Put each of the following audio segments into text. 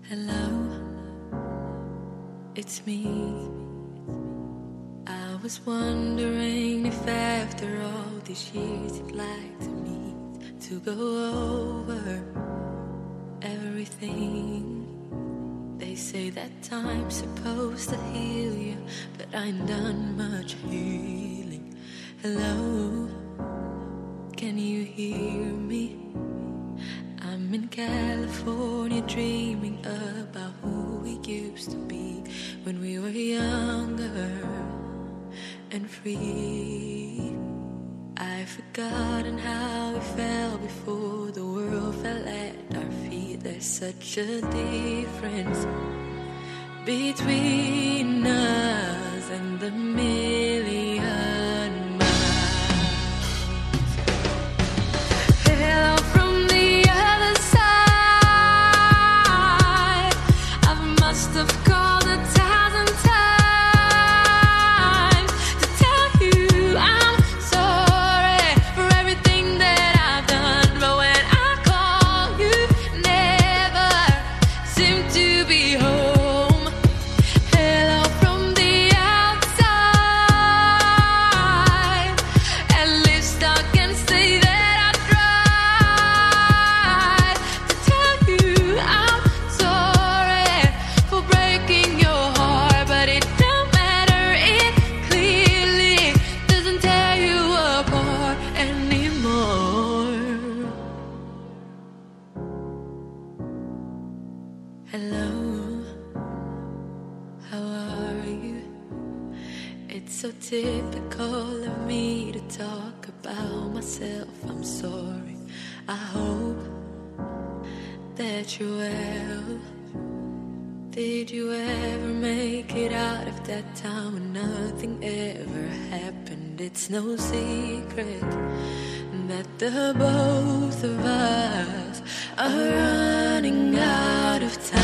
Hello, it's me. I was wondering if after all these years you'd like to meet, to go over everything. They say that time's supposed to heal you, but I ain't done much healing. Hello, can you hear me? I'm in California dreaming about who we used to be when we were younger and free. I've forgotten how we felt before the world fell at our feet. There's such a difference between us and the million miles. Hello from the other side. I must have called 1,000 times to tell you I'm sorry for everything that I've done. But when I call, you never seem to be home. Hello from the outside. At least I can say that I tried to tell you I'm sorry for breaking your heart, but it don't matter. It clearly doesn't tear you apart anymore. Hello, how are you? It's so typical of me to talk about myself. I'm sorry. I hope that you're well. Did you ever make it out of that time when nothing ever happened? It's no secret that the both of us are running out of time.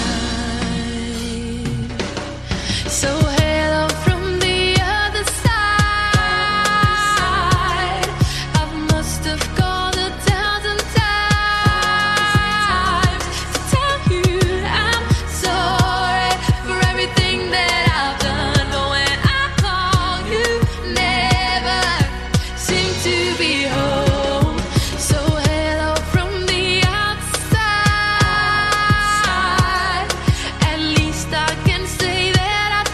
So hello from the other side. I must have called 1,000 times to tell you I'm sorry for everything that I've done. But when I call, you never seem to be home. So hello from the outside. At least I can say that I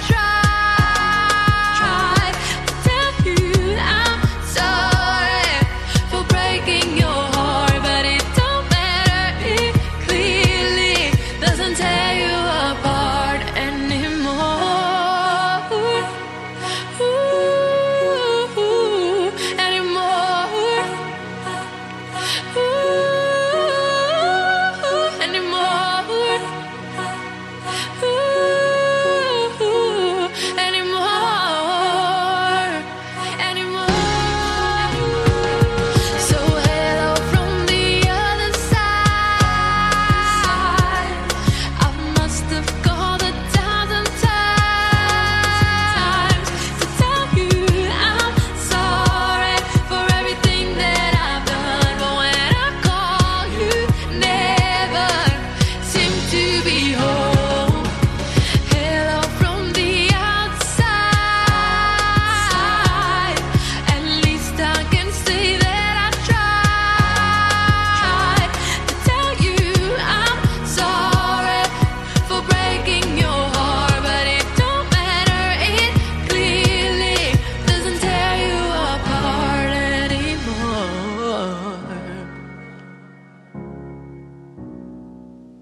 tried to tell you I'm sorry for breaking